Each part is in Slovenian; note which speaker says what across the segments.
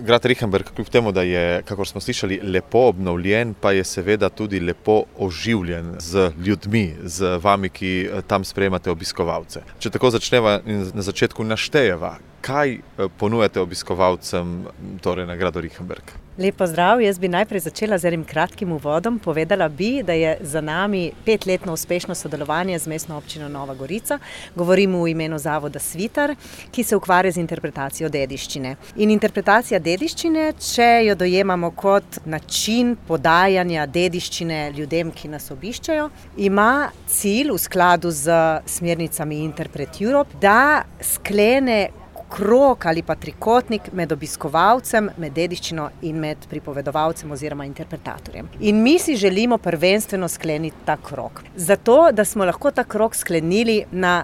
Speaker 1: Grad Richenberg, kljub temu, da je, kakor smo slišali, lepo obnovljen, pa je seveda tudi lepo oživljen z ljudmi, z vami, ki tam sprejemate obiskovalce. Če tako začneva in na začetku naštejeva, kaj ponujate obiskovalcem torej na gradu Richenberg?
Speaker 2: Lep pozdrav, jaz bi najprej začela z enim kratkim uvodom. Povedala bi, da je za nami 5-letno uspešno sodelovanje z Mestno občino Nova Gorica. Govorimo v imenu zavoda Svitar, ki se ukvarja z interpretacijo dediščine. In interpretacija dediščine, če jo dojemamo kot način podajanja dediščine ljudem, ki nas obiščajo, ima cilj v skladu z smernicami Interpret Europe, da sklene krog ali pa trikotnik med obiskovalcem, med dediščino in med pripovedovalcem oziroma interpretatorjem. In mi si želimo prvenstveno skleniti ta krog. Zato, da smo lahko ta krog sklenili na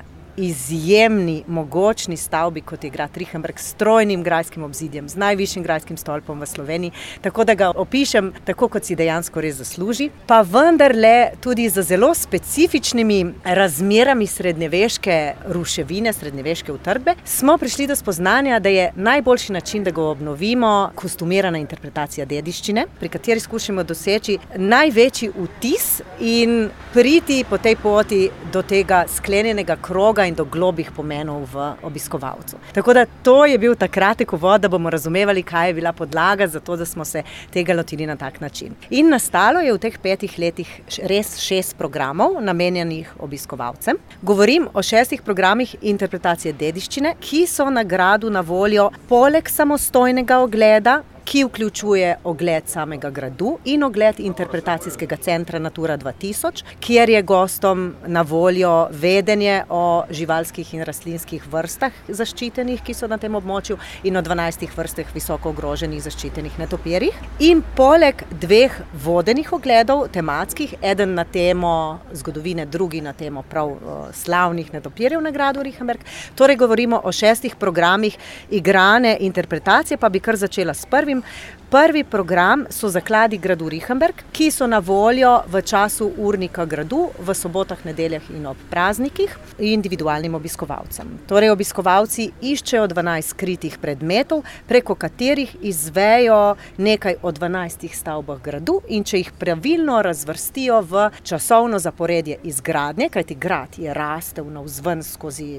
Speaker 2: izjemni, mogočni stavbi, kot je grad Richenberg, s strojnim grajskim obzidjem, z najvišjim grajskim stolpom v Sloveniji, tako da ga opišem tako, kot si dejansko res zasluži, pa vendarle tudi z zelo specifičnimi razmerami srednjeveške ruševine, srednjeveške utrdbe, smo prišli do spoznanja, da je najboljši način, da ga obnovimo, kostumirana interpretacija dediščine, pri kateri skušamo doseči največji vtis in priti po tej poti do tega sklenjenega kroga in do globih pomenov v obiskovalcu. Tako da to je bil ta kratek uvod, da bomo razumevali, kaj je bila podlaga za to, da smo se tega lotili na tak način. In nastalo je v teh 5 letih res 6 programov namenjenih obiskovalcem. Govorim o 6 programih interpretacije dediščine, ki so na gradu na voljo poleg samostojnega ogleda, ki vključuje ogled samega gradu in ogled interpretacijskega centra Natura 2000, kjer je gostom na voljo vedenje o živalskih in rastlinskih vrstah zaščitenih, ki so na tem območju, in o 12 vrstah visoko ogroženih zaščitenih netopirjih. In poleg 2 vodenih ogledov, tematskih, eden na temo zgodovine, drugi na temo prav slavnih netopirjev na gradu Richenberg. Torej govorimo o 6 programih igrane interpretacije, pa bi kar začela s prvim. Prvi program so zakladi gradu Richenberg, ki so na voljo v času urnika gradu, v sobotah, nedeljah in ob praznikih individualnim obiskovalcem. Torej obiskovalci iščejo 12 skritih predmetov, preko katerih izvejo nekaj o 12 stavbah gradu, in če jih pravilno razvrstijo v časovno zaporedje izgradnje, kajti grad je rastel navzven skozi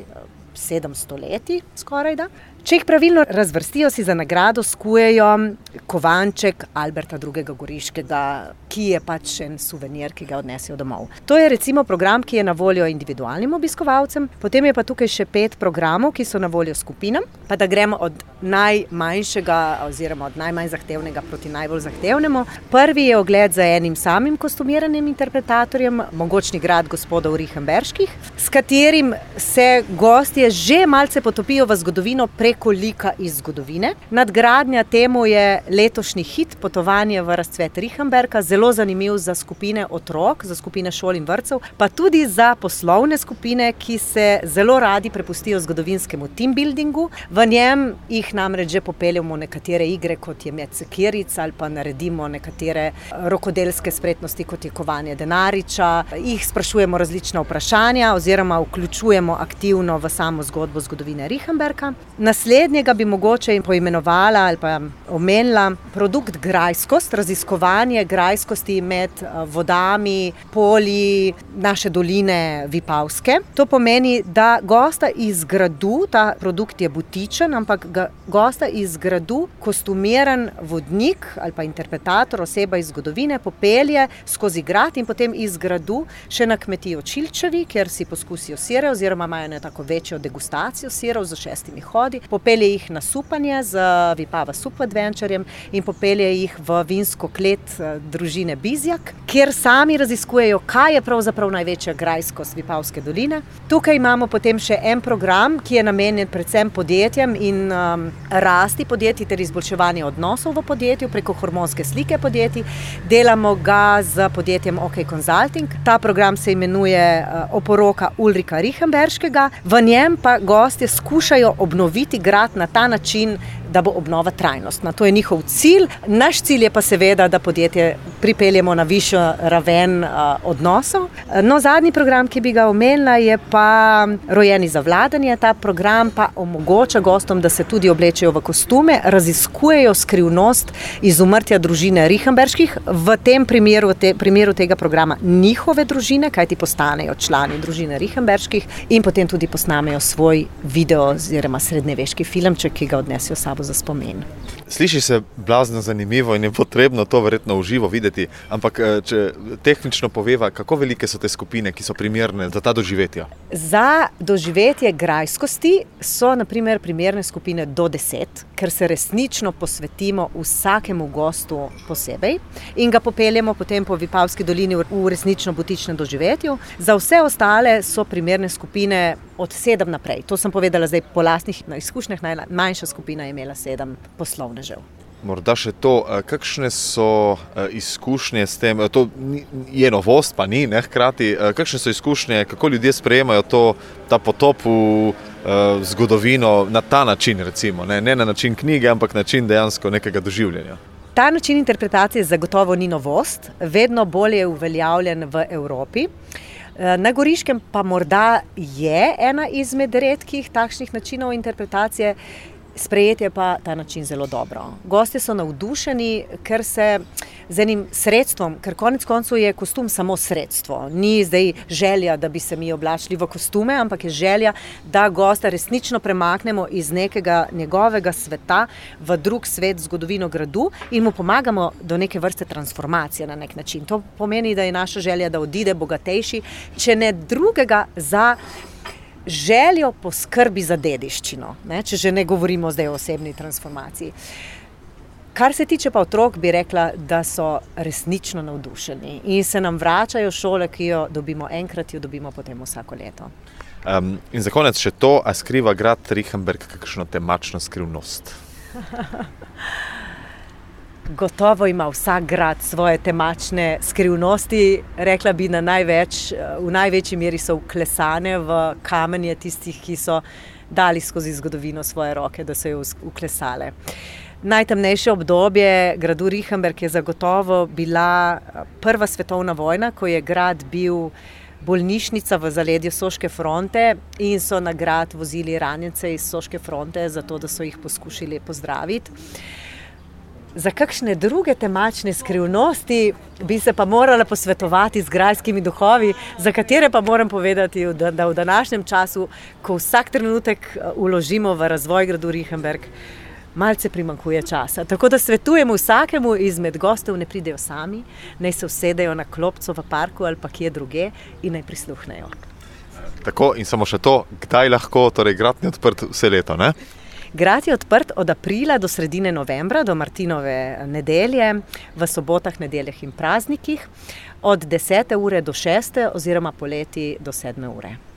Speaker 2: 700 leti skorajda. Če jih pravilno razvrstijo, si za nagrado skujejo kovanček Alberta II. Goriškega, ki je pač en suvenir, ki ga odnesejo domov. To je recimo program, ki je na voljo individualnim obiskovalcem, potem je pa tukaj še 5 programov, ki so na voljo skupinam, pa da gremo od najmanjšega oziroma od najmanj zahtevnega proti najbolj zahtevnemu. Prvi je ogled za enim samim kostumiranim interpretatorjem, Mogočni grad gospodov Richenberških, s katerim se gostje že malce potopijo v zgodovino preko lika iz zgodovine. Nadgradnja temu je letošnji hit Potovanje v razcvet Richenberga, zelo zanimiv za skupine otrok, za skupine šol in vrtcev, pa tudi za poslovne skupine, ki se zelo radi prepustijo zgodovinskemu teambuildingu. V njem jih namreč že popeljamo nekatere igre, kot je met sekiric, ali pa naredimo nekatere rokodelske spretnosti, kot je kovanje denariča, jih sprašujemo različna vprašanja oziroma vključujemo aktivno v samo zgodbo zgodovine Richenberga. Naslednjega bi mogoče poimenovala ali pa omenila produkt grajskost, raziskovanje grajskosti med vodami, polji naše doline Vipavske. To pomeni, da gosta iz gradu, ta produkt je butičen, ampak gosta iz gradu kostumiran vodnik ali pa interpretator, oseba iz zgodovine, popelje skozi grad in potem iz gradu še na kmetijo Čilčevi, kjer si poskusijo sire oziroma imajo tako večjo degustacijo sirov z 6 hodi. Popelje jih na supanje z Vipava Sup Adventurjem in popelje jih v vinsko klet družine Bizjak, kjer sami raziskujejo, kaj je pravzaprav največja grajskost Vipavske doline. Tukaj imamo potem še en program, ki je namenjen predvsem podjetjem in rasti podjetij ter izboljševanje odnosov v podjetju preko hormonske slike podjetij. Delamo ga z podjetjem OK Consulting. Ta program se imenuje Oporoka Ulrika Richenberškega. V njem pa gostje skušajo obnoviti grad na ta način, da bo obnova trajnostna. To je njihov cilj. Naš cilj je pa seveda, da podjetje pripeljemo na višjo raven odnosov. No, zadnji program, ki bi ga omenila, je pa Rojeni za vladanje. Ta program pa omogoča gostom, da se tudi oblečejo v kostume, raziskujejo skrivnost izumrtja družine Richenberških. V tem primeru tega programa njihove družine, kajti postanejo člani družine Richenberških in potem tudi posnamejo svoj video oziroma srednjeveški filmček, ki ga odnesejo s sabo za spomin.
Speaker 1: Sliši se blazno zanimivo in je potrebno to verjetno v živo videti, ampak če tehnično poveva, kako velike so te skupine, ki so primerne za ta doživetja?
Speaker 2: Za doživetje grajskosti so na primer primerne skupine do 10, ker se resnično posvetimo vsakemu gostu posebej in ga popeljemo potem po Vipavski dolini v resnično butičnem doživetju. Za vse ostale so primerne skupine od 7 naprej. To sem povedala zdaj po lastnih izkušnjah, najmanjša skupina je imela 7 poslovnežev.
Speaker 1: Morda še to, kakšne so izkušnje s tem, to je novost, pa ni, hkrati, kakšne so izkušnje, kako ljudje sprejemajo ta potop v zgodovino na ta način, recimo, ne na način knjige, ampak način dejansko nekega doživljanja.
Speaker 2: Ta način interpretacije zagotovo ni novost, vedno bolje je uveljavljen v Evropi. Na Goriškem pa morda je ena izmed redkih takšnih načinov interpretacije, sprejetje pa ta način zelo dobro. Gostje so navdušeni, ker se z enim sredstvom, ker konec koncev je kostum samo sredstvo. Ni zdaj želja, da bi se mi oblačili v kostume, ampak je želja, da gosta resnično premaknemo iz nekega njegovega sveta v drug svet, zgodovino gradu in mu pomagamo do neke vrste transformacije na nek način. To pomeni, da je naša želja, da odide bogatejši, če ne drugega za željo po skrbi za dediščino, če že ne govorimo zdaj o osebni transformaciji. Kar se tiče pa otrok, bi rekla, da so resnično navdušeni in se nam vračajo šole, ki jo dobimo enkrat, jo dobimo potem vsako leto.
Speaker 1: In za konec še to, a skriva grad Richenberg kakšno temačno skrivnost?
Speaker 2: Gotovo ima vsak grad svoje temačne skrivnosti, rekla bi v največji meri so vklesane v kamenje tistih, ki so dali skozi zgodovino svoje roke, da so jo vklesale. Najtemnejše obdobje gradu Richenberg je zagotovo bila prva svetovna vojna, ko je grad bil bolnišnica v zaledju Soške fronte in so na grad vozili ranjence iz Soške fronte, zato da so jih poskušali pozdraviti. Za kakšne druge temačne skrivnosti bi se pa morala posvetovati z grajskimi duhovi, za katere pa moram povedati, da v današnjem času, ko vsak trenutek vložimo v razvoj gradu Richenberg, malce primanjkuje časa. Tako da svetujemo vsakemu izmed gostov, ne pridejo sami, naj se usedejo na klopco v parku ali pa kje druge in naj prisluhnejo.
Speaker 1: Tako, in samo še to, kdaj lahko, torej grad je odprt vse leto, ne?
Speaker 2: Grad je odprt od aprila do sredine novembra, do Martinove nedelje, v sobotah, nedeljah in praznikih, od 10. ure do 6. oziroma poleti do 7. ure.